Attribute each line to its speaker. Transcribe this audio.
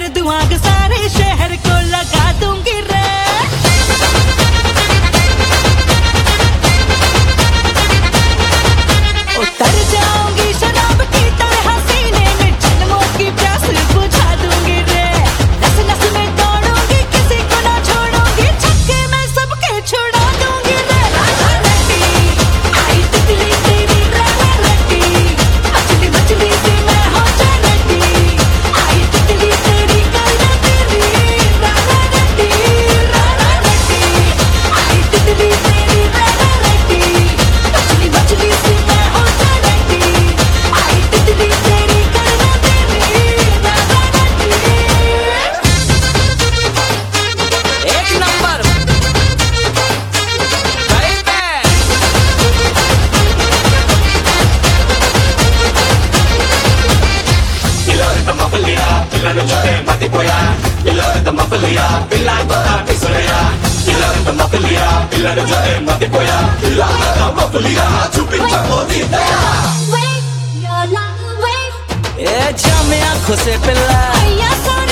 Speaker 1: दुआग सारे शहर को लगा दूंगी रे। उतर जाऊंगी शराब की तरह सीने में, जन्मों की प्यास बुझा दूंगी रे। नस नस में दौड़ूंगी, किसी को ना छोड़ूंगी, छक्के में सबके छुड़ा दूंगी रे। राधा रटी आई तितली तेरी राधा रटी, मछली मछली सी मैं हो जा रटी, आई तितली तेरी गला तेरी राधा रटी, राधा रटी आई तितली तेरी राधा रटी, मछली मछली सी मैं हो जा रटी, आई तितली तेरी गला तेरी राधा रटी। एक नंबर सही पे।
Speaker 2: Ilorita mapalia, pilano jote matipoya. Ilorita mapalia, pilan bata pisolaya. Ilorita mapalia, pilano jote matipoya. Ilorita mapalia, chupita modita.
Speaker 3: Wave your love wave,
Speaker 1: ए जामे आंखों से पिला
Speaker 3: भैया सोना